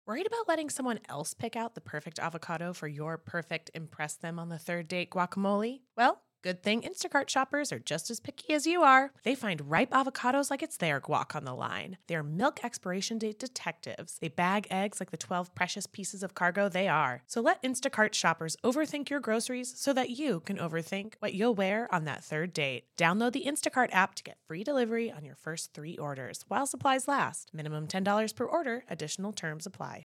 Worried about letting someone else pick out the perfect avocado for your perfect impress them on the third date guacamole? Well, good thing Instacart shoppers are just as picky as you are. They find ripe avocados like it's their guac on the line. They're milk expiration date detectives. They bag eggs like the 12 precious pieces of cargo they are. So let Instacart shoppers overthink your groceries so that you can overthink what you'll wear on that third date. Download the Instacart app to get free delivery on your first 3 orders while supplies last. Minimum $10 per order. Additional terms apply.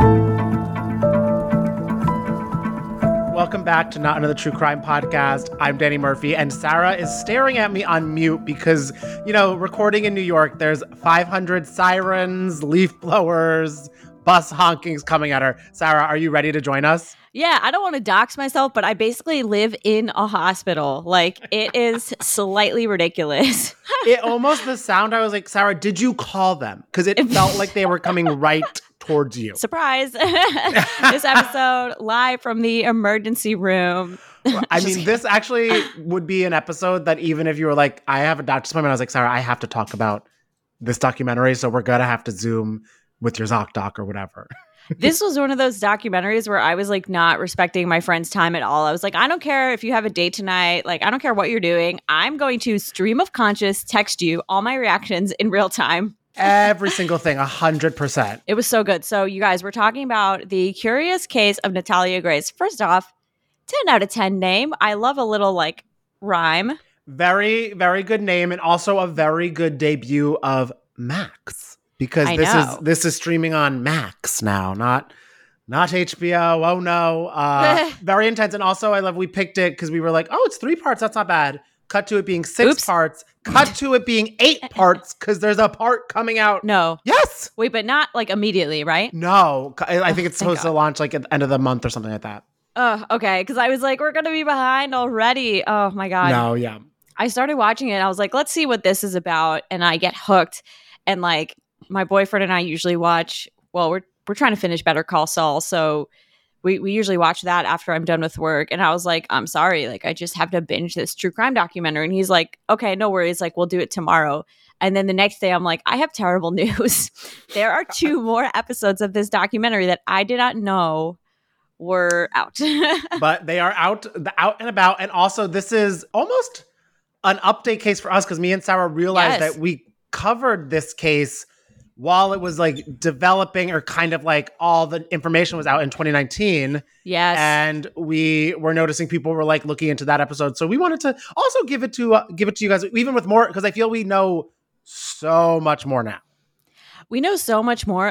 Welcome back to Not Another True Crime Podcast. I'm Danny Murphy, and Sarah is staring at me on mute because, recording in New York, there's 500 sirens, leaf blowers, bus honkings coming at her. Sarah, are you ready to join us? Yeah, I don't want to dox myself, but I basically live in a hospital. Like, it is slightly ridiculous. The sound, I was like, Sarah, did you call them? Because it felt like they were coming right towards you. Surprise. This episode live from the emergency room. This actually would be an episode that even if you were like, I have a doctor's appointment, I was like, Sarah, I have to talk about this documentary, so we're going to have to Zoom with your ZocDoc or whatever. This was one of those documentaries where I was like not respecting my friend's time at all. I was like, I don't care if you have a date tonight. Like, I don't care what you're doing. I'm going to stream of conscious text you all my reactions in real time. Every single thing, 100%. It was so good. So you guys, we're talking about the curious case of Natalia Grace. First off, 10 out of 10 name. I love a little like rhyme. Very, very good name, and also a very good debut of Max. Because this is streaming on Max now, not HBO. Oh no. Very intense. And also I love we picked it because we were like, oh, it's 3 parts. That's not bad. Cut to it being 6 parts. Cut to it being 8 parts because there's a part coming out. No. Yes. Wait, but not like immediately, right? No. I think it's supposed to launch like at the end of the month or something like that. Okay. Because I was like, we're going to be behind already. Oh my God. No, yeah. I started watching it and I was like, let's see what this is about. And I get hooked. And like my boyfriend and I usually watch, well, we're trying to finish Better Call Saul. So we usually watch that after I'm done with work. And I was like, I'm sorry. Like, I just have to binge this true crime documentary. And he's like, okay, no worries. Like, we'll do it tomorrow. And then the next day I'm like, I have terrible news. There are 2 more episodes of this documentary that I did not know were out. But they are out and about. And also this is almost an update case for us because me and Sarah realized that we covered this case while it was like developing, or kind of like all the information was out in 2019. Yes. And we were noticing people were like looking into that episode. So we wanted to also give it to you guys, even with more, because I feel we know so much more now. We know so much more.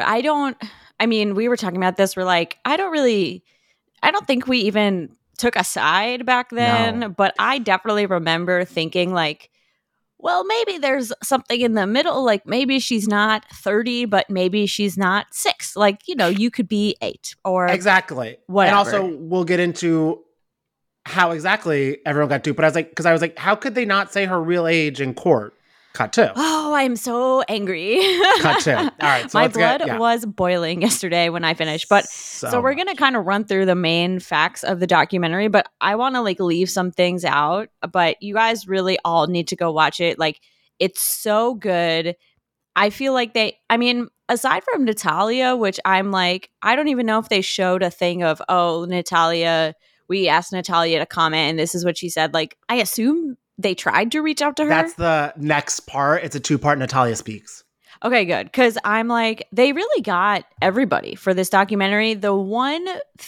We were talking about this. We're like, I don't think we even took a side back then, but I definitely remember thinking like, well, maybe there's something in the middle. Like maybe she's not 30, but maybe she's not 6. Like, you could be 8 or exactly. Whatever. And also we'll get into how exactly everyone got duped. But I was like, how could they not say her real age in court? Cut 2. Oh, I'm so angry. Cut 2. All right. So my blood was boiling yesterday when I finished. But so we're going to kind of run through the main facts of the documentary, but I want to like leave some things out. But you guys really all need to go watch it. Like, it's so good. I feel like aside from Natalia, which I'm like, I don't even know if they showed a thing of, oh, Natalia, we asked Natalia to comment and this is what she said. Like, I assume they tried to reach out to her. That's the next part. It's a 2-part Natalia Speaks. Okay, good. Because I'm like, they really got everybody for this documentary. The one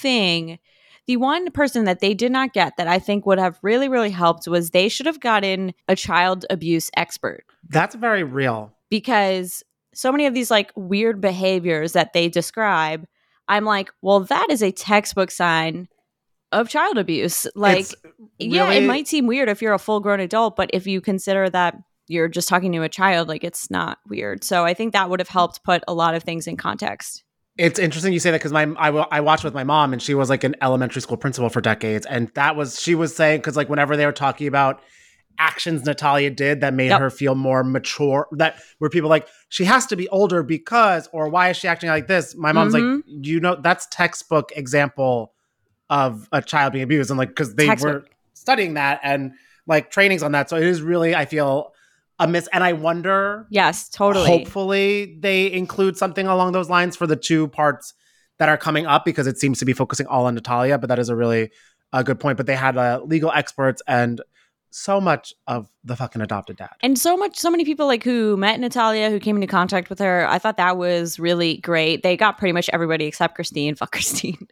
person that they did not get that I think would have really, really helped was they should have gotten a child abuse expert. That's very real. Because so many of these like weird behaviors that they describe, I'm like, well, that is a textbook sign of child abuse. Like, it might seem weird if you're a full-grown adult, but if you consider that you're just talking to a child, like, it's not weird. So I think that would have helped put a lot of things in context. It's interesting you say that because I watched with my mom, and she was like an elementary school principal for decades, and she was saying, because like whenever they were talking about actions Natalia did that made her feel more mature, that were people like, she has to be older because, or why is she acting like this? My mom's like, that's textbook example of a child being abused. And like, because they were studying that and like trainings on that. So it is really, I feel, a miss. And I wonder. Yes, totally. Hopefully they include something along those lines for the 2 parts that are coming up because it seems to be focusing all on Natalia, but that is a really good point. But they had legal experts and so much of the fucking adopted dad. And so many people like who met Natalia, who came into contact with her. I thought that was really great. They got pretty much everybody except Christine. Fuck Christine.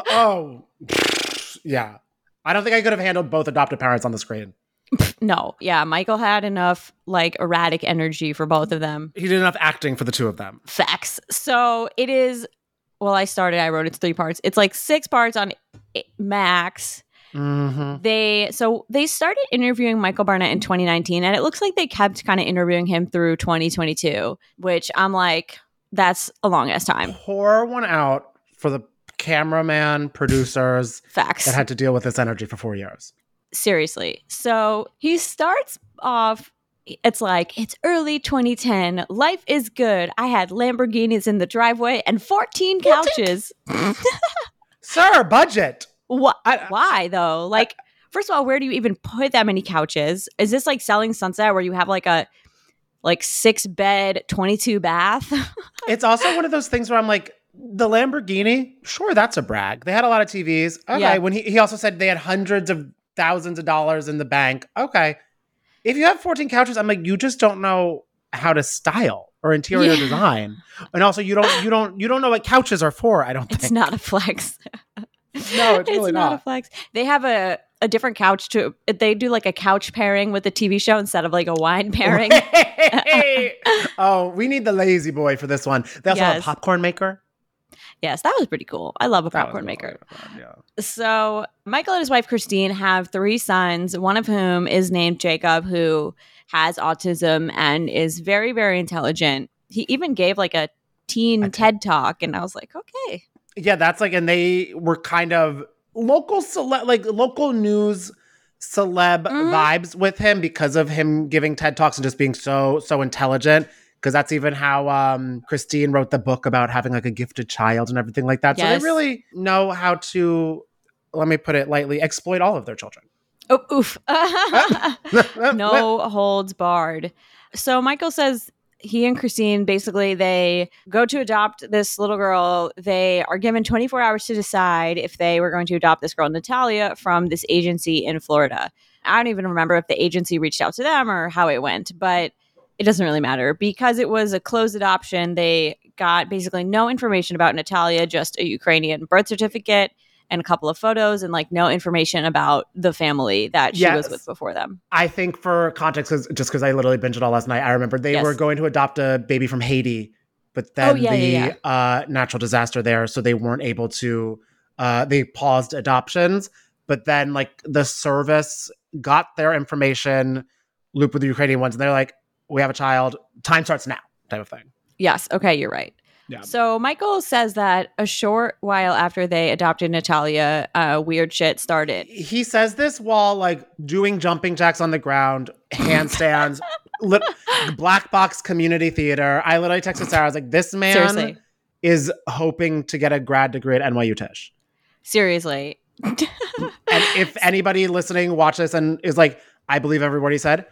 Yeah. I don't think I could have handled both adopted parents on the screen. No. Yeah. Michael had enough like erratic energy for both of them. He did enough acting for the two of them. Facts. So it is, well, I wrote it's 3 parts. It's like 6 parts on Max. Mm-hmm. They started interviewing Michael Barnett in 2019, and it looks like they kept kind of interviewing him through 2022, which I'm like, that's a long ass time. Pour one out for the cameraman, producers, Facts, that had to deal with this energy for 4 years. Seriously. So he starts off, it's like, it's early 2010. Life is good. I had Lamborghinis in the driveway and 14 couches. Sir, budget. Why though? Like, first of all, where do you even put that many couches? Is this like Selling Sunset where you have like a 6-bed, 22 bath? It's also one of those things where I'm like, the Lamborghini, sure, that's a brag. They had a lot of TVs. Okay. Yeah. When he also said they had hundreds of thousands of dollars in the bank. Okay. If you have 14 couches, I'm like, you just don't know how to style or interior design. And also you don't know what couches are for, I don't think. It's not a flex. No, it's really not a flex. They have a different couch too. They do like a couch pairing with the TV show instead of like a wine pairing. Oh, we need the lazy boy for this one. They also have a popcorn maker. Yes, that was pretty cool. I love a popcorn maker. So Michael and his wife Christine have 3 sons, one of whom is named Jacob, who has autism and is very, very intelligent. He even gave like a teen TED Talk, and I was like, okay. Yeah, that's like, and they were kind of local news celeb vibes with him because of him giving TED Talks and just being so intelligent. Because that's even how Christine wrote the book about having like a gifted child and everything like that. Yes. So they really know how to, let me put it lightly, exploit all of their children. Oh, oof. No holds barred. So Michael says he and Christine, basically, they go to adopt this little girl. They are given 24 hours to decide if they were going to adopt this girl, Natalia, from this agency in Florida. I don't even remember if the agency reached out to them or how it went, but it doesn't really matter. Because it was a closed adoption, they got basically no information about Natalia, just a Ukrainian birth certificate and a couple of photos and like no information about the family that she was with before them. I think for context, just because I literally binged it all last night, I remember they were going to adopt a baby from Haiti, but then natural disaster there, so they weren't able to, they paused adoptions, but then like the service got their information, looped with the Ukrainian ones, and they're like, we have a child, time starts now, type of thing. Yes. Okay, you're right. Yeah. So Michael says that a short while after they adopted Natalia, weird shit started. He says this while like doing jumping jacks on the ground, handstands, black box community theater. I literally texted Sarah, I was like, this man is hoping to get a grad degree at NYU Tisch. Seriously. And if anybody listening watch this and is like, I believe every word he said,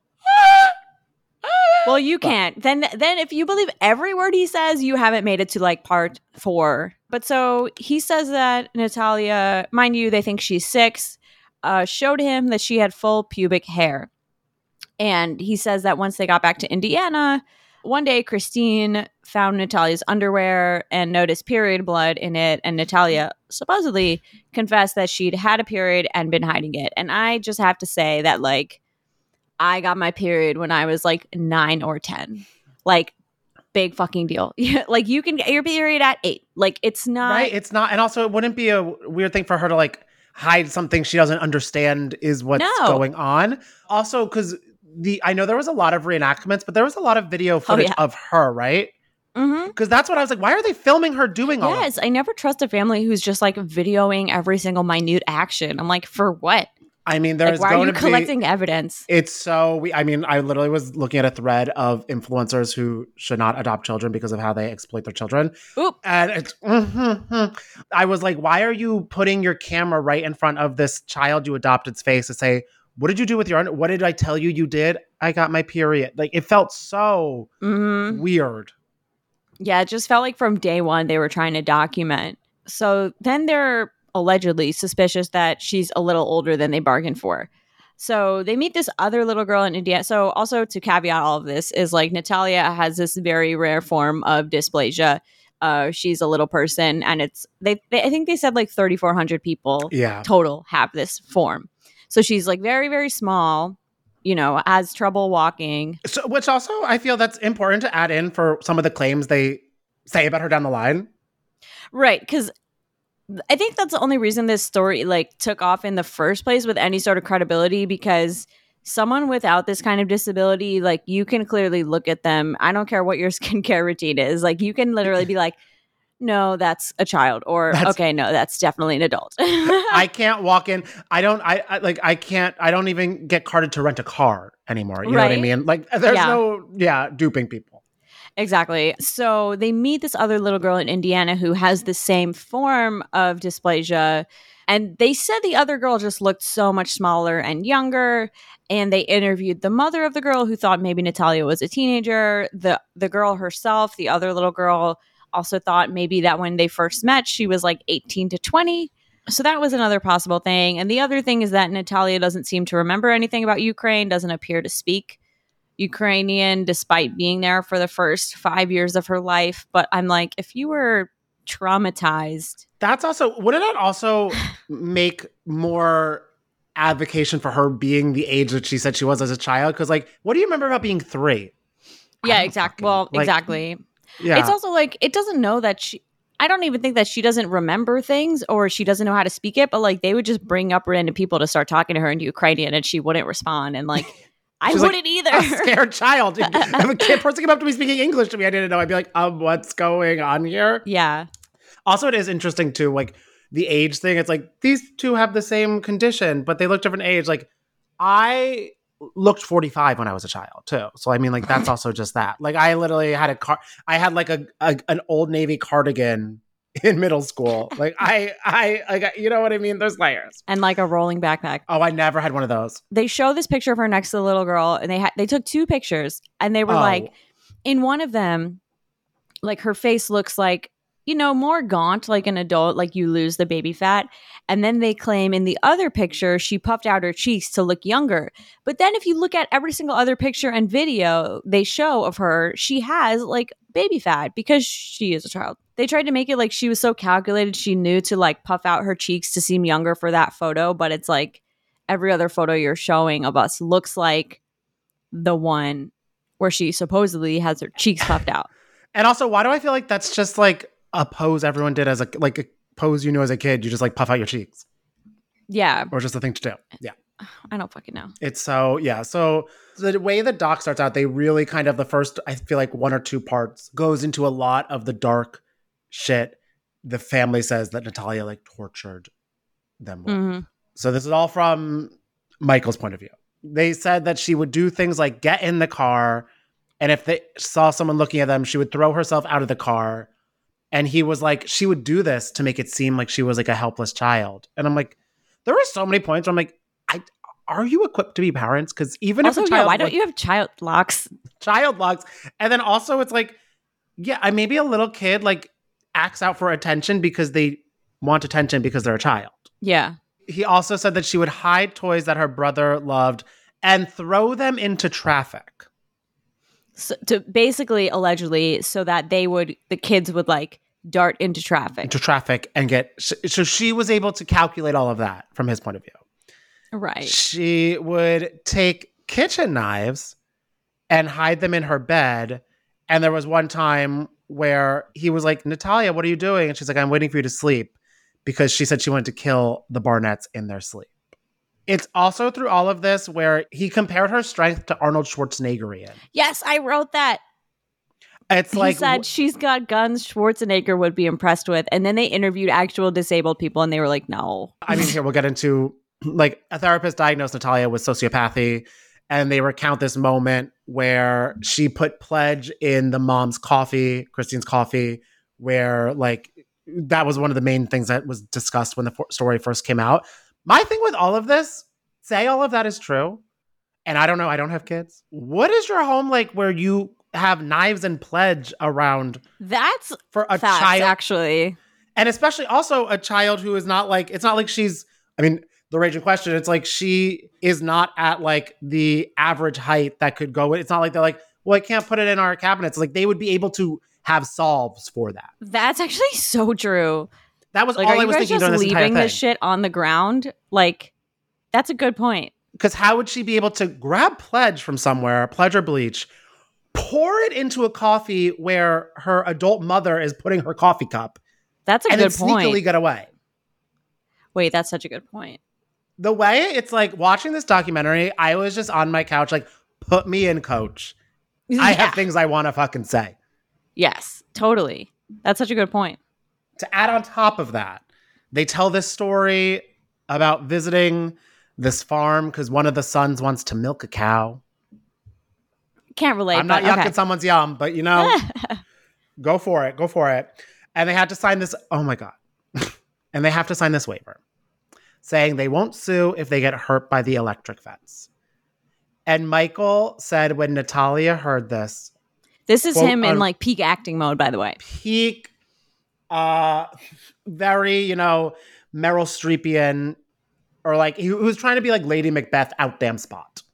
well, you can't. Then if you believe every word he says, you haven't made it to like part 4. But so he says that Natalia, mind you, they think she's 6, showed him that she had full pubic hair. And he says that once they got back to Indiana, one day Christine found Natalia's underwear and noticed period blood in it. And Natalia supposedly confessed that she'd had a period and been hiding it. And I just have to say that like, I got my period when I was like 9 or 10. Like, big fucking deal. Like, you can get your period at 8. Like, it's not. Right? It's not. And also, it wouldn't be a weird thing for her to like hide something she doesn't understand is what's going on. Also, because I know there was a lot of reenactments, but there was a lot of video footage of her, right? Because that's what I was like, why are they filming her doing all of this? Yes, I never trust a family who's just like videoing every single minute action. I'm like, for what? I mean, there's like, why are you collecting evidence? It's so, I literally was looking at a thread of influencers who should not adopt children because of how they exploit their children. Oop. And it's, I was like, why are you putting your camera right in front of this child you adopted's face to say, what did you do with what did I tell you did? I got my period. Like, it felt so weird. Yeah, it just felt like from day one they were trying to document. So then they're allegedly suspicious that she's a little older than they bargained for. So they meet this other little girl in Indiana. So also to caveat all of this is like Natalia has this very rare form of dysplasia. She's a little person, and it's they I think they said like 3,400 people Yeah. total have this form. So she's like very, very small, has trouble walking. So, which also I feel that's important to add in for some of the claims they say about her down the line. Right, because I think that's the only reason this story like took off in the first place with any sort of credibility, because someone without this kind of disability, like you can clearly look at them. I don't care what your skincare routine is. Like you can literally be like, no, that's a child, or okay, no, that's definitely an adult. I can't walk in. I don't even get carded to rent a car anymore. You know what I mean? Like there's duping people. Exactly. So they meet this other little girl in Indiana who has the same form of dysplasia. And they said the other girl just looked so much smaller and younger. And they interviewed the mother of the girl who thought maybe Natalia was a teenager. The girl herself, the other little girl, also thought maybe that when they first met, she was like 18 to 20. So that was another possible thing. And the other thing is that Natalia doesn't seem to remember anything about Ukraine, doesn't appear to speak Ukrainian despite being there for the first 5 years of her life. But I'm like, if you were traumatized, wouldn't that also make more advocation for her being the age that she said she was as a child? Because like, what do you remember about being 3? Yeah, exactly. Exactly. Yeah. It's also like, it doesn't know that I don't even think that she doesn't remember things or she doesn't know how to speak it, but like they would just bring up random people to start talking to her in Ukrainian and she wouldn't respond. And like, I wouldn't either. A scared child. If a person came up to me speaking English to me, I didn't know. I'd be like, what's going on here? Yeah. Also, it is interesting too, like the age thing. It's like these two have the same condition, but they look different age. Like I looked 45 when I was a child too. So I mean, like that's also just that. Like I literally had I had like an Old Navy cardigan in middle school. Like I you know what I mean? There's layers. And like a rolling backpack. Oh, I never had one of those. They show this picture of her next to the little girl, and they took 2 pictures, and they were like, in one of them, like her face looks like, more gaunt, like an adult, like you lose the baby fat. And then they claim in the other picture, she puffed out her cheeks to look younger. But then if you look at every single other picture and video they show of her, she has like baby fat because she is a child. They tried to make it like she was so calculated she knew to like puff out her cheeks to seem younger for that photo. But it's like every other photo you're showing of us looks like the one where she supposedly has her cheeks puffed out. And also, why do I feel like that's just like a pose everyone did as a pose as a kid? You just like puff out your cheeks. Yeah. Or just a thing to do. Yeah. I don't fucking know. It's so the way the doc starts out, they really kind of the first, I feel like 1 or 2 parts goes into a lot of the dark shit the family says that Natalia like tortured them with. Mm-hmm. So this is all from Michael's point of view. They said that she would do things like get in the car, and if they saw someone looking at them, she would throw herself out of the car. And he was like, she would do this to make it seem like she was like a helpless child. And I'm like, there were so many points where I'm like, are you equipped to be parents? Because even also, if a child, why don't you have child locks? Child locks. And then also it's like, yeah, maybe a little kid like acts out for attention because they want attention because they're a child. Yeah. He also said that she would hide toys that her brother loved and throw them into traffic. So, to basically, allegedly, so that the kids would like dart into traffic and get, so she was able to calculate all of that from his point of view. Right. She would take kitchen knives and hide them in her bed. And there was one time where he was like, Natalia, what are you doing? And she's like, I'm waiting for you to sleep, because she said she wanted to kill the Barnetts in their sleep. It's also through all of this where he compared her strength to Arnold Schwarzeneggerian. Yes, I wrote that. He said she's got guns Schwarzenegger would be impressed with. And then they interviewed actual disabled people and they were like, no. I mean, here we'll get into like a therapist diagnosed Natalia with sociopathy, and they recount this moment where she put pledge in the mom's coffee, Christine's coffee, where like that was one of the main things that was discussed when the story first came out. My thing with all of this, say all of that is true, and I don't know, I don't have kids. What is your home like where you have knives and pledge around That's for a facts, child. actually. And especially also a child who is not like, it's not like she's, I mean, the raging question, it's like she is not at like the average height that could go. It's not like they're like, well, I can't put it in our cabinets. Like they would be able to have solves for that. That's actually so true. That was Like, all are I you was guys thinking just during this entire leaving thing. this shit on the ground? Like, that's a good point. Because how would she be able to grab pledge from somewhere, pledge or bleach, pour it into a coffee where her adult mother is putting her coffee cup, That's a and good then sneakily point. get away? Wait, that's such a good point. The way it's like watching this documentary, I was just on my couch like, put me in, coach. I have things I want to fucking say. Yes, totally. That's such a good point. To add on top of that, they tell this story about visiting this farm because one of the sons wants to milk a cow. Can't relate. I'm not but yucking okay. someone's yum, but you know, go for it. Go for it. And they had to sign this. Oh my God. And they have to sign this waiver saying they won't sue if they get hurt by the electric fence. And Michael said when Natalia heard this, This is quote, him in like peak acting mode, by the way. peak, very, you know, Meryl Streepian, or like he was trying to be like Lady Macbeth out damn spot.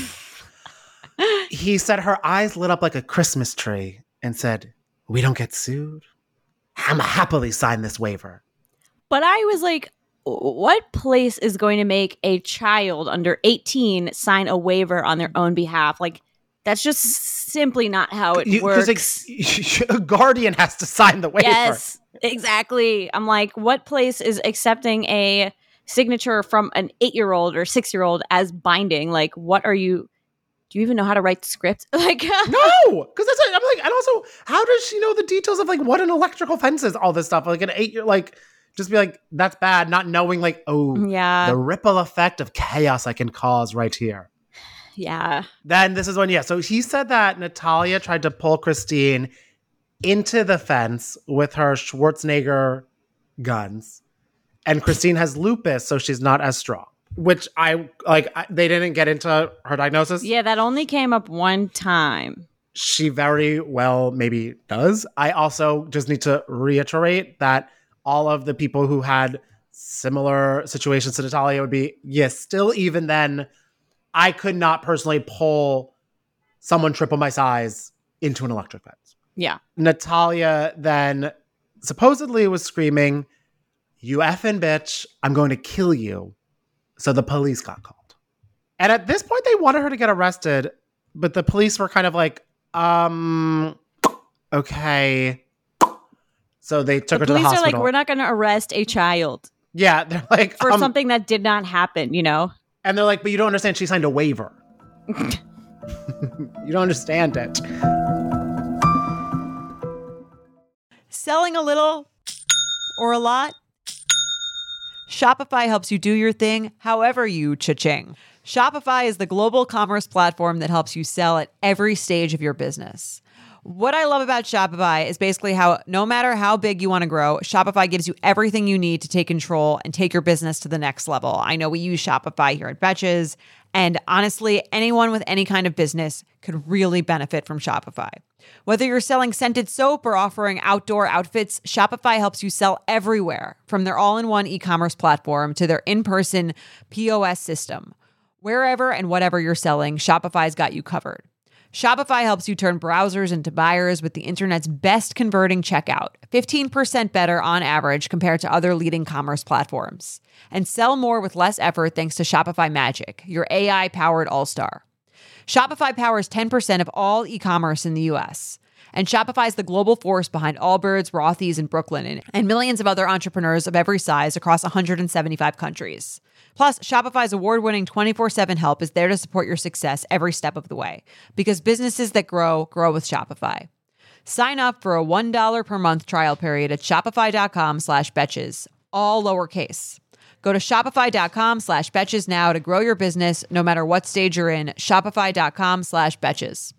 He said her eyes lit up like a Christmas tree and said, "We don't get sued. I'm happily sign this waiver." But I was like, what place is going to make a child under 18 sign a waiver on their own behalf? Like, that's just simply not how it works. A guardian has to sign the waiver. Yes, exactly. I'm like, what place is accepting a signature from an 8-year-old or 6-year-old as binding? Like, what are you? Do you even know how to write the script? Like, No, because that's I'm like, and also, how does she know the details of like what an electrical fence is? All this stuff, like an 8-year, like, just be like, that's bad, not knowing like, oh, yeah, the ripple effect of chaos I can cause right here. yeah. Then this is when, yeah. So he said that Natalia tried to pull Christine into the fence with her Schwarzenegger guns, and Christine has lupus, so she's not as strong. Which they didn't get into her diagnosis. Yeah, that only came up one time. She very well maybe does. I also just need to reiterate that all of the people who had similar situations to Natalia would be, yes, still even then, I could not personally pull someone triple my size into an electric fence. Yeah. Natalia then supposedly was screaming, "You effing bitch, I'm going to kill you." So the police got called. And at this point, they wanted her to get arrested, but the police were kind of like, okay. So they took her to the hospital. Police are like, we're not going to arrest a child. Yeah, they're like, for something that did not happen, you know? And they're like, but you don't understand, she signed a waiver. You don't understand it. Selling a little or a lot? Shopify helps you do your thing however you cha-ching. Shopify is the global commerce platform that helps you sell at every stage of your business. What I love about Shopify is basically how no matter how big you want to grow, Shopify gives you everything you need to take control and take your business to the next level. I know we use Shopify here at Betches, and honestly, anyone with any kind of business could really benefit from Shopify. Whether you're selling scented soap or offering outdoor outfits, Shopify helps you sell everywhere, from their all-in-one e-commerce platform to their in-person POS system. Wherever and whatever you're selling, Shopify's got you covered. Shopify helps you turn browsers into buyers with the internet's best converting checkout, 15% better on average compared to other leading commerce platforms. And sell more with less effort thanks to Shopify Magic, your AI-powered all-star. Shopify powers 10% of all e-commerce in the U.S., and Shopify is the global force behind Allbirds, Rothy's, and Brooklinen, and millions of other entrepreneurs of every size across 175 countries. Plus, Shopify's award-winning 24/7 help is there to support your success every step of the way, because businesses that grow, grow with Shopify. Sign up for a $1 per month trial period at shopify.com/betches, all lowercase. Go to shopify.com/betches now to grow your business no matter what stage you're in. Shopify.com/betches.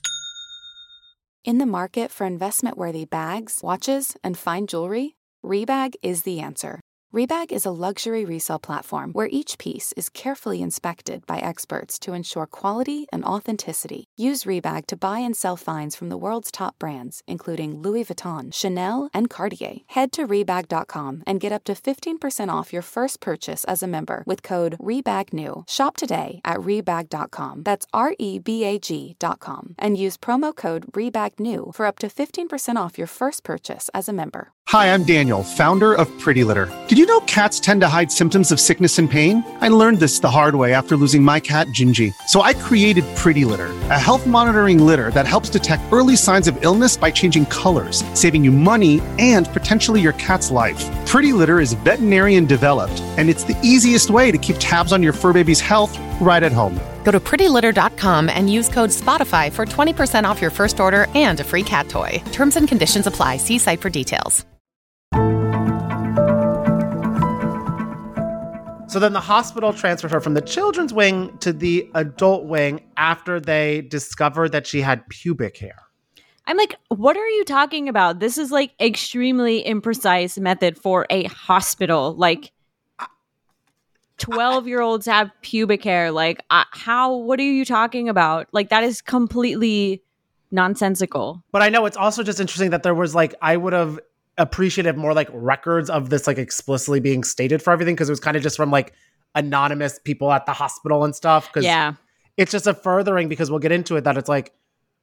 In the market for investment-worthy bags, watches, and fine jewelry, Rebag is the answer. Rebag is a luxury resale platform where each piece is carefully inspected by experts to ensure quality and authenticity. Use Rebag to buy and sell finds from the world's top brands, including Louis Vuitton, Chanel, and Cartier. Head to Rebag.com and get up to 15% off your first purchase as a member with code REBAGNEW. Shop today at Rebag.com. That's REBAG.com. And use promo code REBAGNEW for up to 15% off your first purchase as a member. Hi, I'm Daniel, founder of Pretty Litter. Did you know cats tend to hide symptoms of sickness and pain? I learned this the hard way after losing my cat, Gingy. So I created Pretty Litter, a health monitoring litter that helps detect early signs of illness by changing colors, saving you money and potentially your cat's life. Pretty Litter is veterinarian developed, and it's the easiest way to keep tabs on your fur baby's health right at home. Go to prettylitter.com and use code SPOTIFY for 20% off your first order and a free cat toy. Terms and conditions apply. See site for details. So then the hospital transferred her from the children's wing to the adult wing after they discovered that she had pubic hair. I'm like, what are you talking about? This is like extremely imprecise method for a hospital. Like 12-year-olds have pubic hair. Like what are you talking about? Like that is completely nonsensical. But I know it's also just interesting that there was like, I would have appreciated more like records of this like explicitly being stated for everything, because it was kind of just from like anonymous people at the hospital and stuff. Because it's just a furthering, because we'll get into it, that it's like,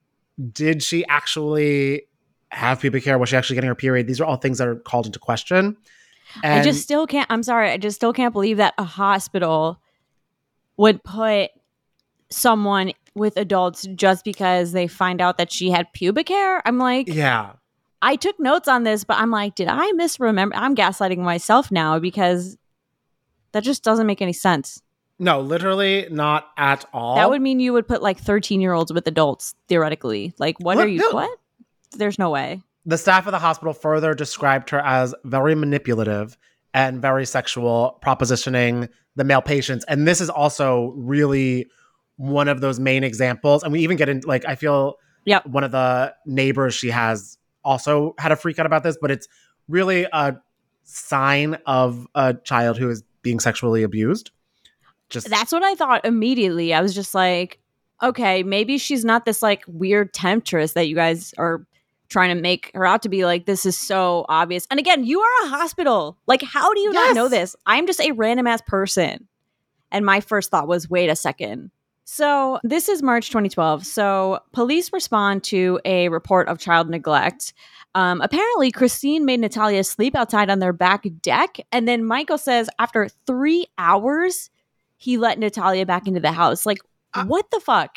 did she actually have pubic hair? Was she actually getting her period? These are all things that are called into question. And I just still can't believe that a hospital would put someone with adults just because they find out that she had pubic hair. I'm like, yeah. I took notes on this, but I'm like, did I misremember? I'm gaslighting myself now because that just doesn't make any sense. No, literally not at all. That would mean you would put like 13-year-olds with adults, theoretically. Like, what? There's no way. The staff of the hospital further described her as very manipulative and very sexual, propositioning the male patients. And this is also really one of those main examples. And we even get into, like, I feel one of the neighbors she has also had a freak out about this, but it's really a sign of a child who is being sexually abused. That's what I thought immediately. I was just like, okay, maybe she's not this like weird temptress that you guys are trying to make her out to be. Like, this is so obvious. And again, you are a hospital. Like, how do you not know this? I'm just a random ass person. And my first thought was, wait a second. So this is March 2012. So police respond to a report of child neglect. Apparently, Christine made Natalia sleep outside on their back deck. And then Michael says after 3 hours, he let Natalia back into the house. Like, what the fuck?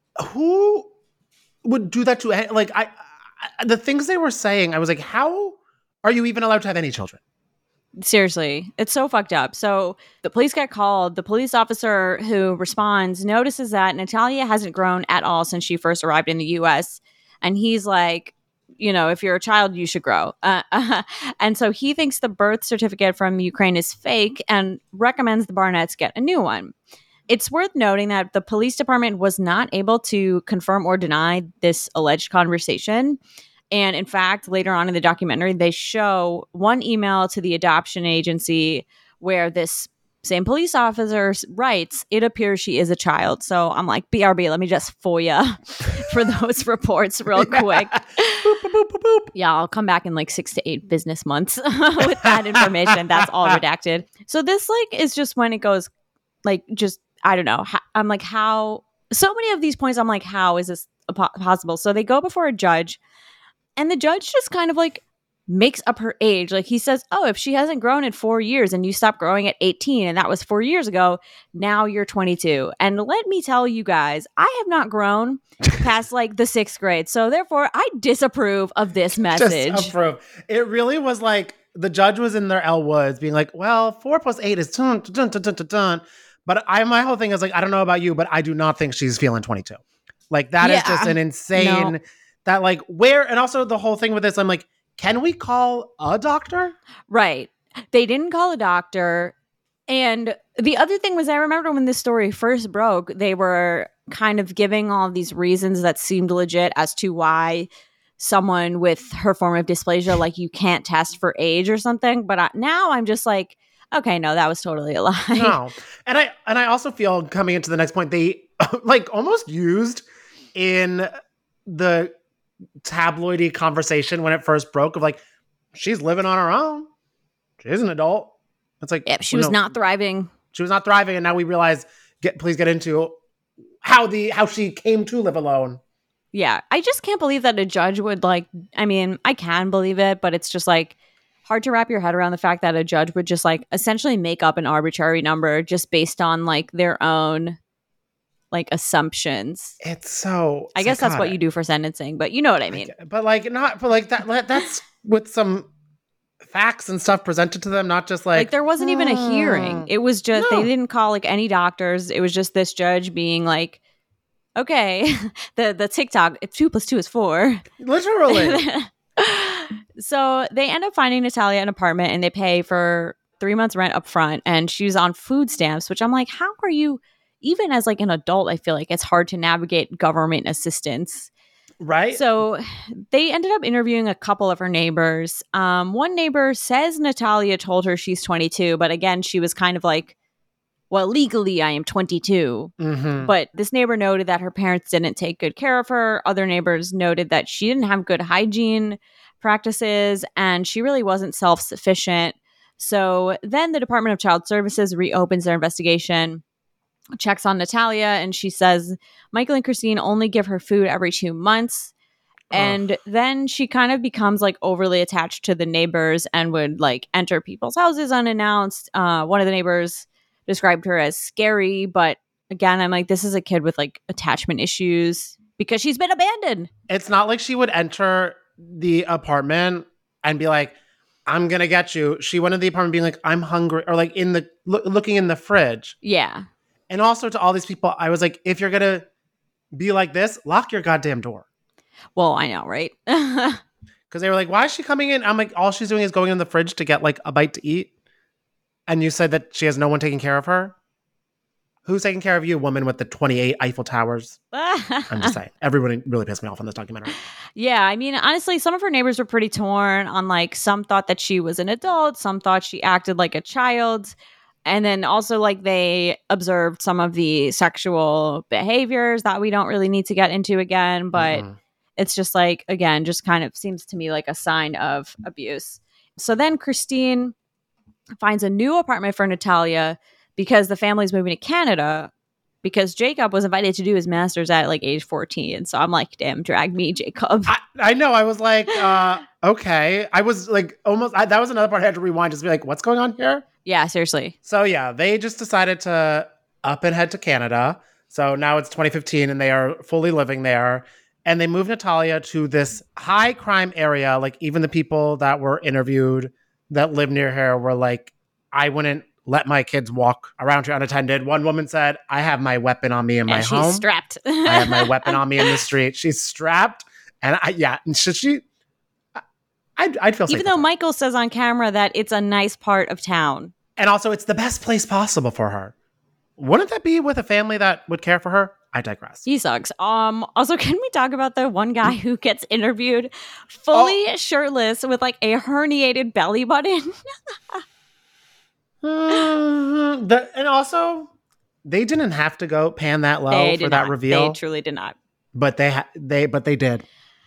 Who would do that to, like, the things they were saying, I was like, how are you even allowed to have any children? Seriously, it's so fucked up. So the police get called. The police officer who responds notices that Natalia hasn't grown at all since she first arrived in the U.S. And he's like, you know, if you're a child, you should grow. And so he thinks the birth certificate from Ukraine is fake and recommends the Barnetts get a new one. It's worth noting that the police department was not able to confirm or deny this alleged conversation. And in fact, later on in the documentary, they show one email to the adoption agency where this same police officer writes, it appears she is a child. So I'm like, BRB, let me just FOIA for those reports real quick. Boop, boop, boop, boop, boop. Yeah, I'll come back in like 6 to 8 business months with that information. That's all redacted. So this like is just when it goes like, just, I don't know. I'm like, how, so many of these points, I'm like, how is this possible? So they go before a judge. And the judge just kind of like makes up her age. Like he says, oh, if she hasn't grown in 4 years and you stopped growing at 18 and that was 4 years ago, now you're 22. And let me tell you guys, I have not grown past like the 6th grade. So therefore, I disapprove of this message. Disapprove. It really was like the judge was in their Elle Woods being like, well, 4 + 8 is dun, dun, dun, dun, dun, dun. But my whole thing is like, I don't know about you, but I do not think she's feeling 22. Like that is just an insane... No. That like where, and also the whole thing with this, I'm like, can we call a doctor? Right. They didn't call a doctor. And the other thing was, I remember when this story first broke, they were kind of giving all these reasons that seemed legit as to why someone with her form of dysplasia, like you can't test for age or something. But now I'm just like, okay, no, that was totally a lie. No. And I also feel, coming into the next point, they like almost used in the tabloidy conversation when it first broke of like, she's living on her own. She's an adult. It's like, Yep, she was not thriving. She was not thriving. And now we realize, please get into how she came to live alone. Yeah. I just can't believe that a judge would I can believe it, but it's just like hard to wrap your head around the fact that a judge would just like essentially make up an arbitrary number just based on like their own like assumptions. It's so I guess that's what you do for sentencing, but you know what I mean. But that's with some facts and stuff presented to them, not just like there wasn't even a hearing. It was just they didn't call like any doctors. It was just this judge being like, okay, the TikTok 2 + 2 is 4. Literally. So they end up finding Natalia an apartment and they pay for 3 months rent up front, and she's on food stamps, which I'm like, how are you, even as like an adult, I feel like it's hard to navigate government assistance. Right. So they ended up interviewing a couple of her neighbors. One neighbor says Natalia told her she's 22, but again, she was kind of like, well, legally I am 22. Mm-hmm. But this neighbor noted that her parents didn't take good care of her. Other neighbors noted that she didn't have good hygiene practices and she really wasn't self-sufficient. So then the Department of Child Services reopens their investigation, checks on Natalia, and she says Michael and Christine only give her food every 2 months. And then she kind of becomes like overly attached to the neighbors and would like enter people's houses unannounced. One of the neighbors described her as scary, but again, I'm like, this is a kid with like attachment issues because she's been abandoned. It's not like she would enter the apartment and be like, I'm going to get you. She went in the apartment being like, I'm hungry, or like in the looking in the fridge. Yeah. And also to all these people, I was like, if you're going to be like this, lock your goddamn door. Well, I know, right? Because they were like, why is she coming in? I'm like, all she's doing is going in the fridge to get like a bite to eat. And you said that she has no one taking care of her? Who's taking care of you, woman with the 28 Eiffel Towers? I'm just saying. Everybody really pissed me off on this documentary. Yeah, I mean, honestly, some of her neighbors were pretty torn on like, some thought that she was an adult, some thought she acted like a child. And then also like they observed some of the sexual behaviors that we don't really need to get into again. But it's just like, again, just kind of seems to me like a sign of abuse. So then Christine finds a new apartment for Natalia because the family's moving to Canada because Jacob was invited to do his master's at like age 14. So I'm like, damn, drag me, Jacob. I know. I was like, okay. I was like almost, that was another part I had to rewind just to be like, what's going on here? Yeah, seriously. So yeah, they just decided to up and head to Canada. So now it's 2015 and they are fully living there. And they moved Natalia to this high crime area. Like even the people that were interviewed that live near her were like, I wouldn't let my kids walk around here unattended. One woman said, I have my weapon on me in my home. She's strapped. I have my weapon on me in the street. She's strapped. And I'd feel safe. Even though Michael says on camera that it's a nice part of town. And also it's the best place possible for her. Wouldn't that be with a family that would care for her? I digress. He sucks. Also, can we talk about the one guy who gets interviewed fully shirtless with like a herniated belly button? And also, they didn't have to go pan that low for that reveal. They truly did not. But they did. But they did.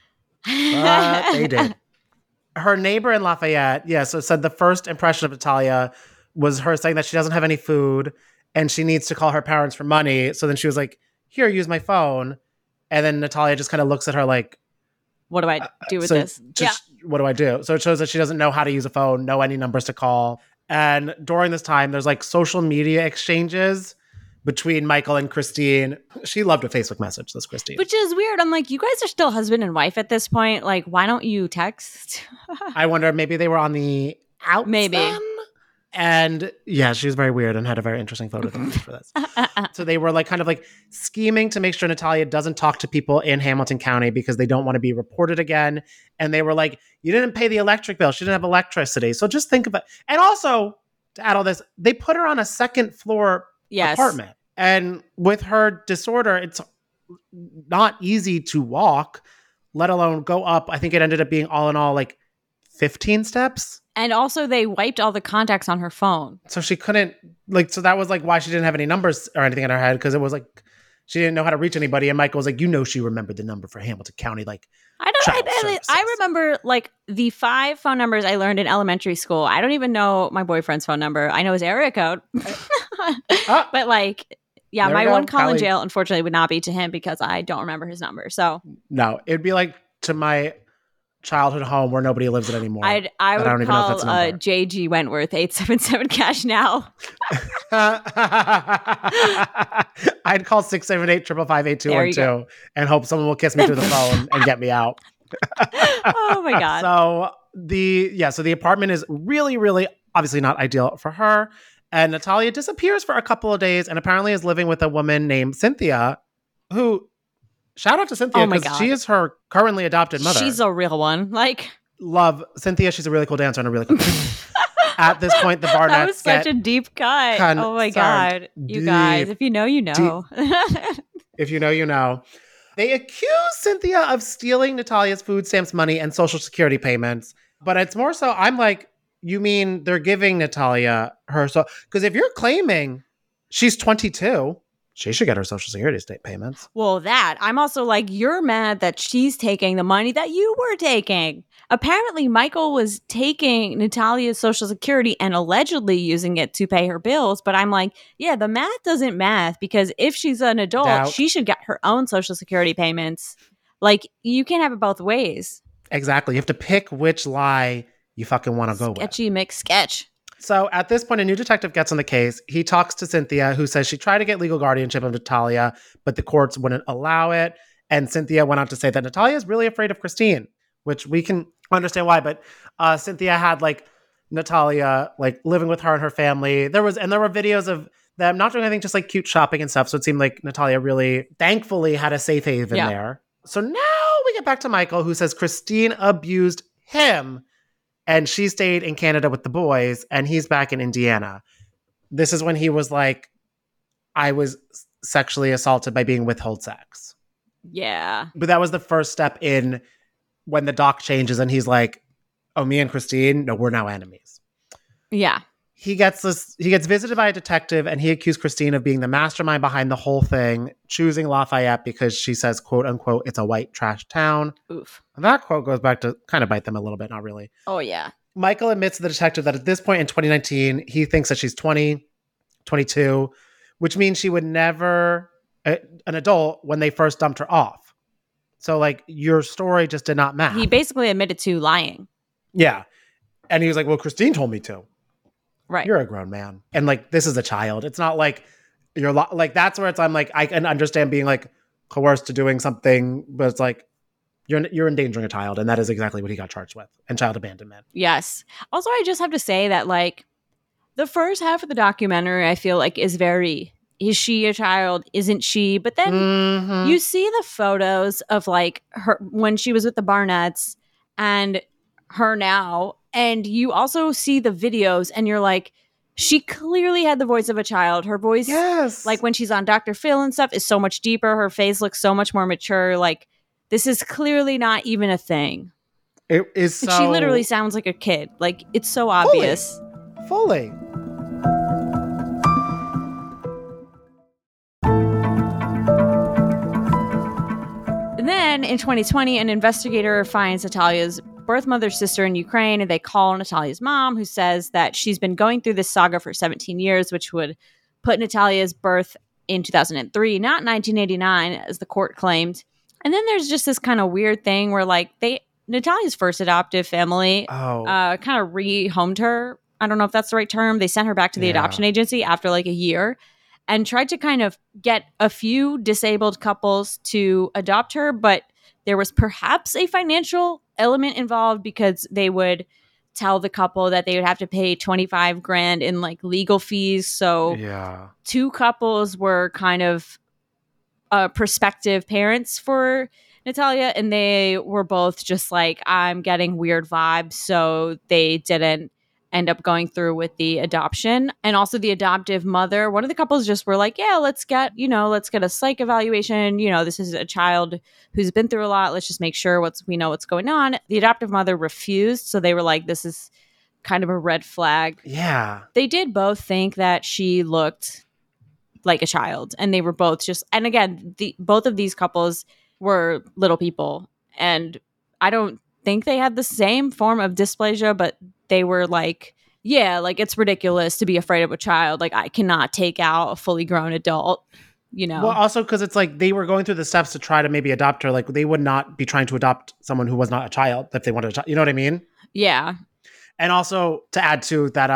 Her neighbor in Lafayette, so said the first impression of Natalia was her saying that she doesn't have any food and she needs to call her parents for money. So then she was like, here, use my phone. And then Natalia just kind of looks at her like, what do I do with this? What do I do? So it shows that she doesn't know how to use a phone, know any numbers to call. And during this time, there's like social media exchanges between Michael and Christine. She loved a Facebook message, this Christine. Which is weird. I'm like, you guys are still husband and wife at this point. Like, why don't you text? I wonder, maybe they were on the outs Maybe. Then? And yeah, she was very weird and had a very interesting photo for this. So they were like kind of like scheming to make sure Natalia doesn't talk to people in Hamilton County because they don't want to be reported again. And they were like, you didn't pay the electric bill. She didn't have electricity. So just think about, and also to add all this, they put her on a second floor apartment. And with her disorder, it's not easy to walk. let alone go up. I think it ended up being all in all like 15 steps. And also they wiped all the contacts on her phone. So she couldn't so that was like why she didn't have any numbers or anything in her head, because it was like she didn't know how to reach anybody. And Michael was like, she remembered the number for Hamilton County, like I remember like the 5 phone numbers I learned in elementary school. I don't even know my boyfriend's phone number. I know his area code. But like, yeah, my one call in jail, unfortunately, would not be to him because I don't remember his number. So no, it'd be like to my childhood home where nobody lives it anymore. I would call JG Wentworth 877 cash now. I'd call 678-555-8212 and hope someone will kiss me through the phone and get me out. Oh my God. So the apartment is really, really obviously not ideal for her. And Natalia disappears for a couple of days and apparently is living with a woman named Cynthia, who, shout out to Cynthia, because she is her currently adopted mother. She's a real one. Like, love Cynthia. She's a really cool dancer and a really cool At this point, the Barnetts that was such a deep cut. Oh my God. You guys, if you know, you know. If you know, you know. They accuse Cynthia of stealing Natalia's food stamps money and Social Security payments. But it's more so, I'm like, you mean they're giving Natalia her, so because if you're claiming she's 22, she should get her Social Security state payments. Well, I'm also like, you're mad that she's taking the money that you were taking. Apparently, Michael was taking Natalia's Social Security and allegedly using it to pay her bills. But I'm like, yeah, the math doesn't math, because if she's an adult, she should get her own Social Security payments. Like, you can't have it both ways. Exactly. You have to pick which lie you fucking want to go with. Sketchy McSketch. So at this point, a new detective gets on the case. He talks to Cynthia, who says she tried to get legal guardianship of Natalia, but the courts wouldn't allow it. And Cynthia went on to say that Natalia is really afraid of Christine, which we can understand why. But Cynthia had like Natalia like living with her and her family. There were videos of them not doing anything, just like cute shopping and stuff. So it seemed like Natalia really, thankfully, had a safe haven there. So now we get back to Michael, who says Christine abused him. And she stayed in Canada with the boys, and he's back in Indiana. This is when he was like, I was sexually assaulted by being withheld sex. Yeah. But that was the first step in when the doc changes, and he's like, oh, me and Christine, no, we're now enemies. Yeah. He gets visited by a detective, and he accused Christine of being the mastermind behind the whole thing, choosing Lafayette because she says, quote unquote, it's a white trash town. Oof. And that quote goes back to kind of bite them a little bit, not really. Oh, yeah. Michael admits to the detective that at this point in 2019, he thinks that she's 20, 22, which means she would never, an adult, when they first dumped her off. So, like, your story just did not match. He basically admitted to lying. Yeah. And he was like, well, Christine told me to. Right. You're a grown man. And like, this is a child. It's not like you're like, that's where I'm like, I can understand being like coerced to doing something, but it's like, you're endangering a child. And that is exactly what he got charged with, and child abandonment. Yes. Also, I just have to say that like the first half of the documentary, I feel like is very, is she a child? Isn't she? But then you see the photos of like her when she was with the Barnetts and her now. And you also see the videos and you're like, she clearly had the voice of a child. Her voice, like when she's on Dr. Phil and stuff, is so much deeper. Her face looks so much more mature. Like, this is clearly not even a thing. It is so... She literally sounds like a kid. Like, it's so obvious. Fully. And then in 2020, an investigator finds Natalia's birth mother's sister in Ukraine, and they call Natalia's mom, who says that she's been going through this saga for 17 years, which would put Natalia's birth in 2003, not 1989, as the court claimed. And then there's just this kind of weird thing where, like, Natalia's first adoptive family kind of rehomed her. I don't know if that's the right term. They sent her back to the adoption agency after like a year and tried to kind of get a few disabled couples to adopt her, but there was perhaps a financial element involved because they would tell the couple that they would have to pay $25,000 in like legal fees. So two couples were kind of prospective parents for Natalia, and they were both just like, I'm getting weird vibes, so they didn't end up going through with the adoption. And also the adoptive mother, one of the couples just were like, yeah, let's get a psych evaluation. This is a child who's been through a lot. Let's just make sure we know what's going on. The adoptive mother refused. So they were like, this is kind of a red flag. Yeah. They did both think that she looked like a child, and they were both and again, both of these couples were little people, and I don't think they had the same form of dysplasia, but they were like, yeah, like it's ridiculous to be afraid of a child. Like I cannot take out a fully grown adult, Well, also because it's like they were going through the steps to try to maybe adopt her. Like they would not be trying to adopt someone who was not a child if they wanted a child. You know what I mean? Yeah. And also to add to that,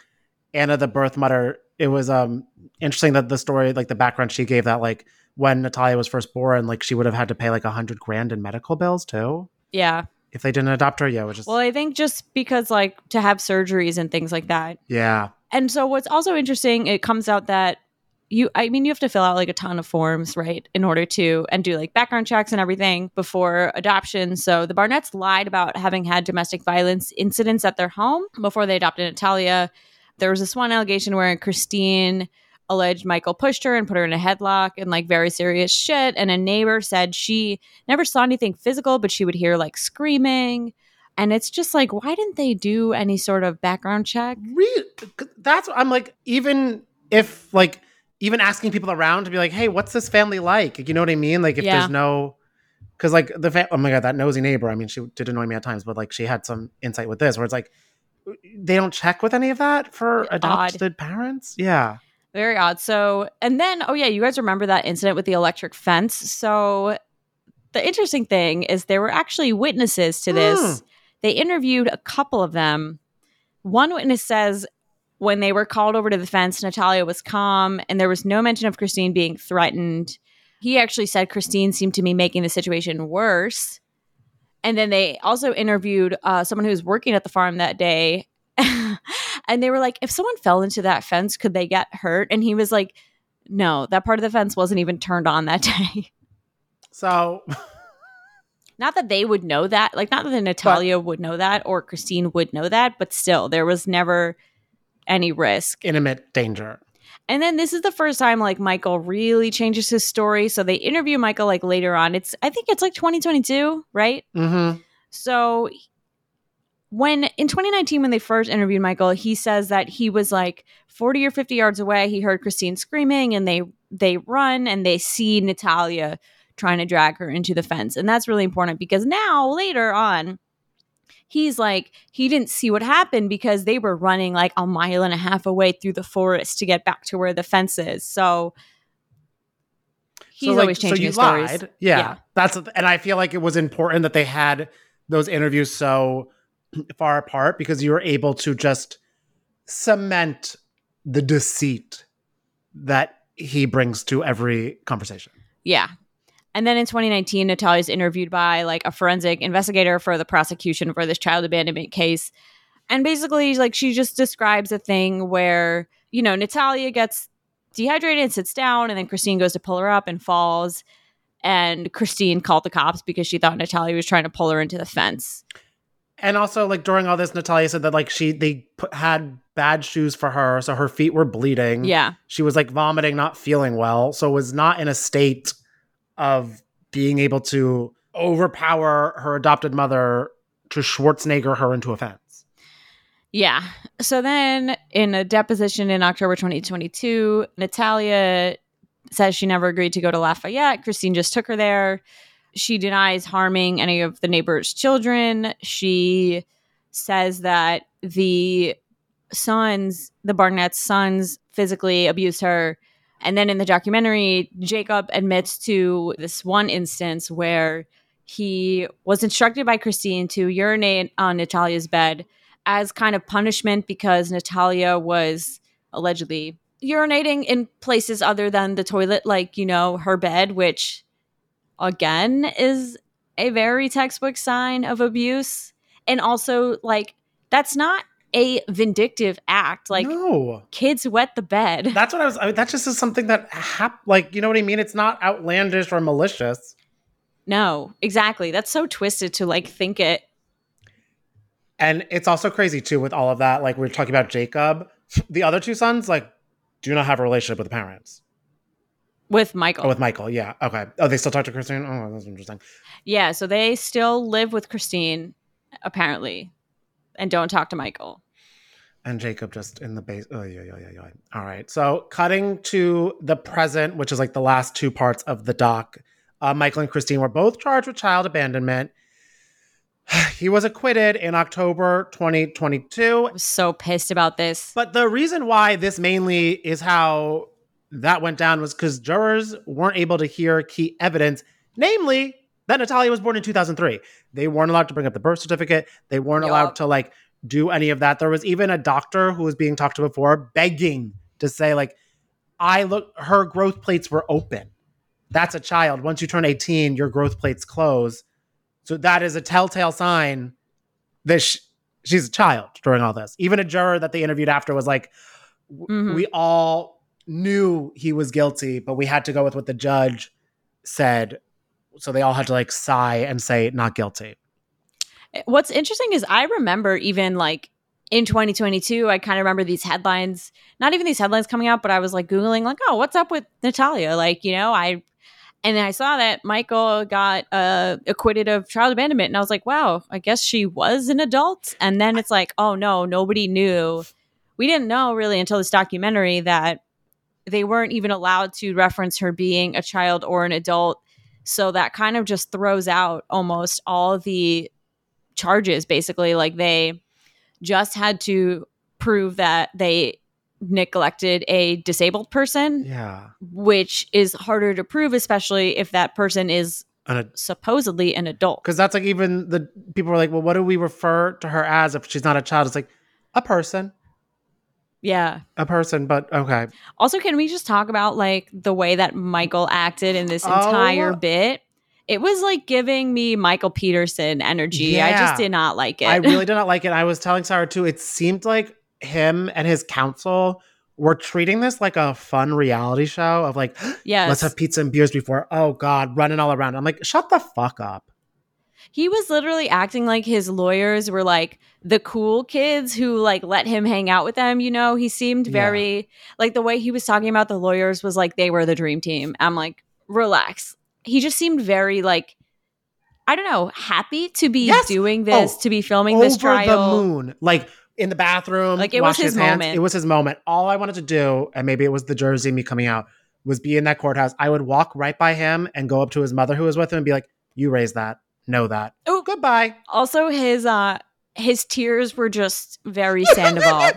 Anna, the birth mother, it was interesting that the story, like the background she gave, that like when Natalia was first born, like she would have had to pay like $100,000 in medical bills too. Yeah. If they didn't adopt her, yeah, which is I think just because like to have surgeries and things like that. Yeah. And so what's also interesting, it comes out that you have to fill out like a ton of forms, right, in order to and do like background checks and everything before adoption. So the Barnetts lied about having had domestic violence incidents at their home before they adopted Natalia. There was this one allegation where Christine alleged Michael pushed her and put her in a headlock and like very serious shit. And a neighbor said she never saw anything physical, but she would hear like screaming. And it's just like, why didn't they do any sort of background check? That's I'm like, even if like even asking people around to be like, hey, what's this family like? You know what I mean? Like if there's no, because like oh my God, that nosy neighbor. I mean, she did annoy me at times, but like she had some insight with this where it's like, they don't check with any of that for adopted parents. Yeah. Very odd. So, and then, you guys remember that incident with the electric fence? So the interesting thing is there were actually witnesses to this. They interviewed a couple of them. One witness says when they were called over to the fence, Natalia was calm and there was no mention of Christine being threatened. He actually said Christine seemed to be making the situation worse. And then they also interviewed someone who was working at the farm that day. And they were like, if someone fell into that fence, could they get hurt? And he was like, no, that part of the fence wasn't even turned on that day. So not that they would know that, like not that Natalia would know that or Christine would know that, but still there was never any risk. Intimate danger. And then this is the first time like Michael really changes his story. So they interview Michael like later on. I think it's like 2022, right? Mm-hmm. So when in 2019, when they first interviewed Michael, he says that he was like 40 or 50 yards away. He heard Christine screaming and they run and they see Natalia trying to drag her into the fence. And that's really important because now later on, he's like, he didn't see what happened because they were running like a mile and a half away through the forest to get back to where the fence is. So he's always changing his stories. Yeah. And I feel like it was important that they had those interviews so far apart because you were able to just cement the deceit that he brings to every conversation. Yeah. And then in 2019, Natalia's interviewed by like a forensic investigator for the prosecution for this child abandonment case. And basically, like she just describes a thing where, Natalia gets dehydrated and sits down, and then Christine goes to pull her up and falls. And Christine called the cops because she thought Natalia was trying to pull her into the fence. And also, like during all this, Natalia said that like they had bad shoes for her, so her feet were bleeding. Yeah, she was like vomiting, not feeling well, so was not in a state of being able to overpower her adopted mother to Schwarzenegger her into a fence. Yeah. So then, in a deposition in October 2022, Natalia says she never agreed to go to Lafayette. Christine just took her there. She denies harming any of the neighbors' children. She says that the Barnett's sons physically abused her. And then in the documentary, Jacob admits to this one instance where he was instructed by Christine to urinate on Natalia's bed as kind of punishment because Natalia was allegedly urinating in places other than the toilet, like, her bed, which again is a very textbook sign of abuse. And also, like, that's not a vindictive act. Like, no. Kids wet the bed. That's what that just is something that like, you know what I mean? It's not outlandish or malicious. No, exactly. That's so twisted to like think it. And it's also crazy too with all of that. Like we were talking about Jacob, the other two sons like do not have a relationship with the parents. With Michael. Oh, with Michael, yeah. Okay. Oh, they still talk to Christine? Oh, that's interesting. Yeah, so they still live with Christine, apparently, and don't talk to Michael. And Jacob just in the base. Oh, yeah. All right. So cutting to the present, which is like the last two parts of the doc, Michael and Christine were both charged with child abandonment. He was acquitted in October 2022. I was so pissed about this. But the reason why this mainly is how that went down was because jurors weren't able to hear key evidence, namely that Natalia was born in 2003. They weren't allowed to bring up the birth certificate. They weren't allowed to like do any of that. There was even a doctor who was being talked to before begging to say like, her growth plates were open. That's a child. Once you turn 18, your growth plates close. So that is a telltale sign that she's a child during all this. Even a juror that they interviewed after was like, we all knew he was guilty, but we had to go with what the judge said. So they all had to like sigh and say not guilty. What's interesting is I remember even like in 2022, I kind of remember these headlines, not even these headlines coming out, but I was like Googling like, oh, what's up with Natalia? Like, you know, and I saw that Michael got acquitted of child abandonment. And I was like, wow, I guess she was an adult. And then it's like, oh no, nobody knew. We didn't know really until this documentary that they weren't even allowed to reference her being a child or an adult. So that kind of just throws out almost all the charges, basically. Like they just had to prove that they neglected a disabled person, which is harder to prove, especially if that person is supposedly an adult. Because that's like even the people were like, well, what do we refer to her as if she's not a child? It's like a person. Yeah. A person, but okay. Also, can we just talk about like the way that Michael acted in this entire bit? It was like giving me Michael Peterson energy. Yeah. I just did not like it. I really did not like it. I was telling Sarah too, it seemed like him and his counsel were treating this like a fun reality show of like, let's have pizza and beers before, oh God, running all around. I'm like, shut the fuck up. He was literally acting like his lawyers were like the cool kids who like let him hang out with them. You know, he seemed very like the way he was talking about the lawyers was like they were the dream team. I'm like, relax. He just seemed very like, I don't know, happy to be doing this, to be filming this trial. Over the moon. Like in the bathroom. Like it was his moment. It was his moment. All I wanted to do, and maybe it was the Jersey me coming out, was be in that courthouse. I would walk right by him and go up to his mother who was with him and be like, you raised that. Know that. Oh, goodbye. Also, his tears were just very Sandoval.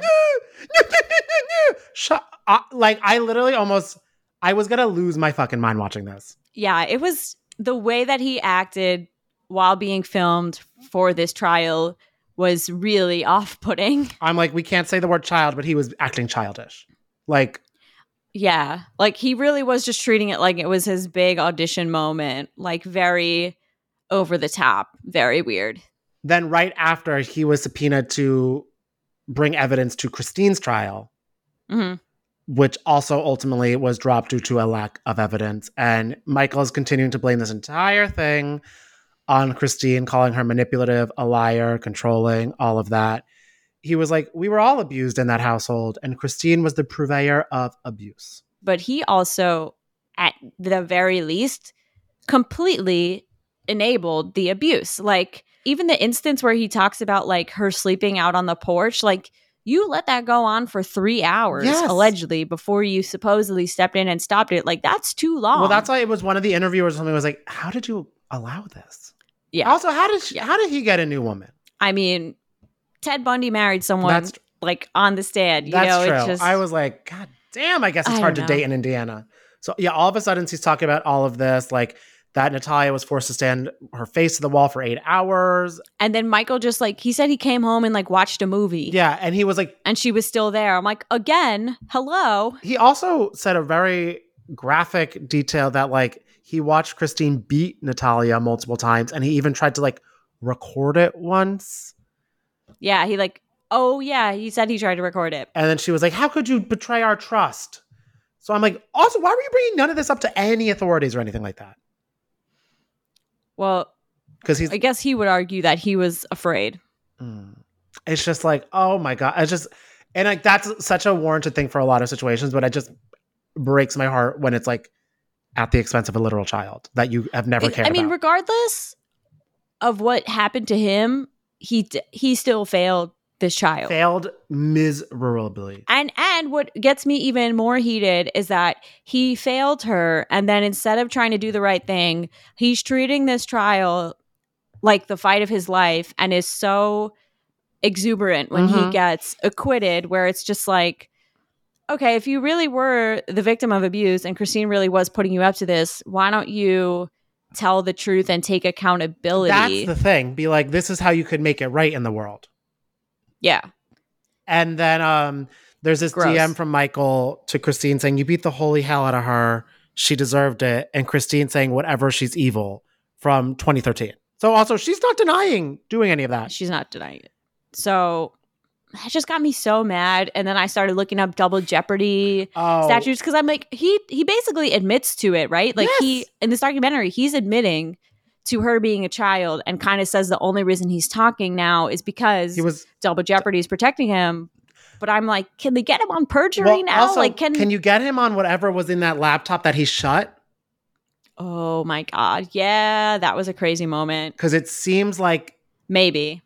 Like I literally I was going to lose my fucking mind watching this. Yeah, it was the way that he acted while being filmed for this trial was really off-putting. I'm like, we can't say the word child, but he was acting childish. Like, yeah, like he really was just treating it like it was his big audition moment, like very over the top, very weird. Then right after, he was subpoenaed to bring evidence to Christine's trial, which also ultimately was dropped due to a lack of evidence. And Michael is continuing to blame this entire thing on Christine, calling her manipulative, a liar, controlling, all of that. He was like, we were all abused in that household, and Christine was the purveyor of abuse. But he also, at the very least, completely enabled the abuse. Like, even the instance where he talks about, like, her sleeping out on the porch, like, you let that go on for 3 hours, allegedly, before you supposedly stepped in and stopped it. Like, that's too long. Well, that's why it was one of the interviewers or something was like, how did you allow this? Yeah. Also, how did he get a new woman? I mean, Ted Bundy married someone like on the stand. That's true. It's just, I was like, God damn, I guess it's hard to date in Indiana. So yeah, all of a sudden he's talking about all of this, like that Natalia was forced to stand her face to the wall for 8 hours. And then Michael just like, he said he came home and like watched a movie. Yeah. And he was like, and she was still there. I'm like, again, hello. He also said a very graphic detail that like he watched Christine beat Natalia multiple times, and he even tried to like record it once. Yeah, he said he tried to record it. And then she was like, how could you betray our trust? So I'm like, also, why were you bringing none of this up to any authorities or anything like that? Well, because I guess he would argue that he was afraid. it's just like, oh my God. And like, that's such a warranted thing for a lot of situations, but it just breaks my heart when it's like at the expense of a literal child that you have never cared about. Regardless of what happened to him, he still failed this child. Failed miserably. And what gets me even more heated is that he failed her, and then instead of trying to do the right thing, he's treating this trial like the fight of his life and is so exuberant when he gets acquitted, where it's just like, okay, if you really were the victim of abuse and Christine really was putting you up to this, why don't you tell the truth and take accountability? That's the thing. Be like, this is how you could make it right in the world. Yeah. And then there's this Gross. DM from Michael to Christine saying, you beat the holy hell out of her. She deserved it. And Christine saying, whatever, she's evil, from 2013. So also, she's not denying doing any of that. She's not denying it. So that just got me so mad. And then I started looking up double jeopardy statutes because I'm like, he basically admits to it, right? Like Yes. in this documentary, he's admitting to her being a child and kind of says the only reason he's talking now is because double jeopardy is protecting him. But I'm like, can they get him on perjury now? Also, like, can you get him on whatever was in that laptop that he shut? Oh my God. Yeah, that was a crazy moment. Because it seems like maybe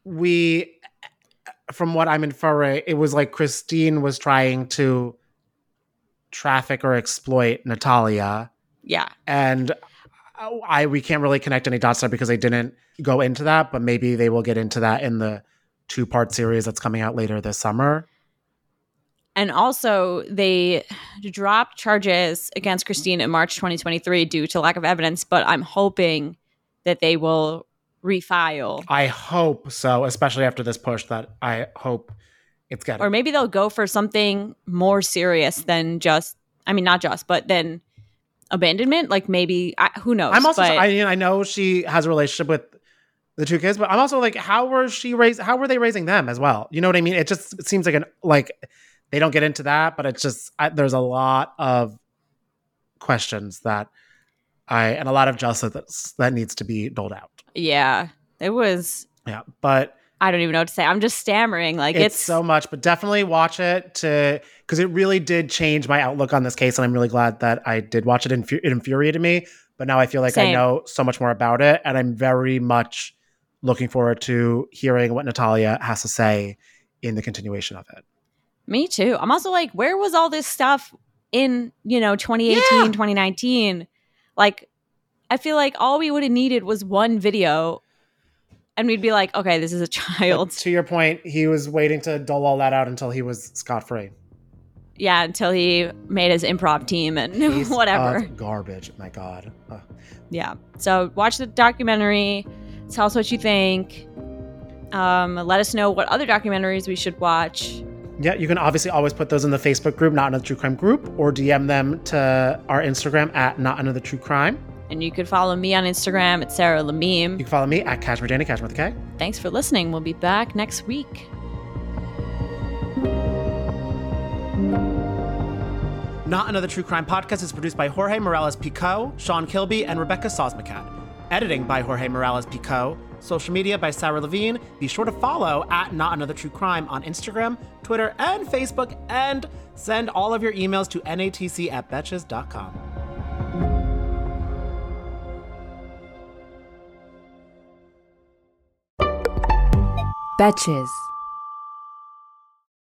from what I'm inferring, it was like Christine was trying to traffic or exploit Natalia. Yeah. And we can't really connect any dots there because they didn't go into that, but maybe they will get into that in the 2-part series that's coming out later this summer. And also, they dropped charges against Christine in March 2023 due to lack of evidence, but I'm hoping that they will refile. I hope so, especially after this push that I hope it's getting. Or maybe they'll go for something more serious than than abandonment. Like maybe, who knows? I'm also, I know she has a relationship with the 2 kids, but I'm also like, how were they raising them as well? You know what I mean? It seems like they don't get into that, but it's just, there's a lot of questions and a lot of justice that needs to be doled out. Yeah, it was. Yeah, but I don't even know what to say. I'm just stammering. Like it's so much, but definitely watch it because it really did change my outlook on this case. And I'm really glad that I did watch it. It infuriated me, but now I feel like I know so much more about it. And I'm very much looking forward to hearing what Natalia has to say in the continuation of it. Me too. I'm also like, where was all this stuff in, 2018, 2019? Like, I feel like all we would have needed was one video and we'd be like, okay, this is a child. But to your point, he was waiting to dole all that out until he was scot-free. Yeah, until he made his improv team and Piece whatever. Of garbage. My God. Ugh. Yeah. So watch the documentary. Tell us what you think. Let us know what other documentaries we should watch. Yeah, you can obviously always put those in the Facebook group, Not Another True Crime group, or DM them to our Instagram at Not Another True Crime. And you could follow me on Instagram at Sarah Lamim. You can follow me at Kashmir Danny, Kashmir with a K. Thanks for listening. We'll be back next week. Not Another True Crime podcast is produced by Jorge Morales-Pico, Sean Kilby, and Rebecca Sosmacat. Editing by Jorge Morales-Pico. Social media by Sarah Levine. Be sure to follow at Not Another True Crime on Instagram, Twitter, and Facebook, and send all of your emails to natc@betches.com. Betches.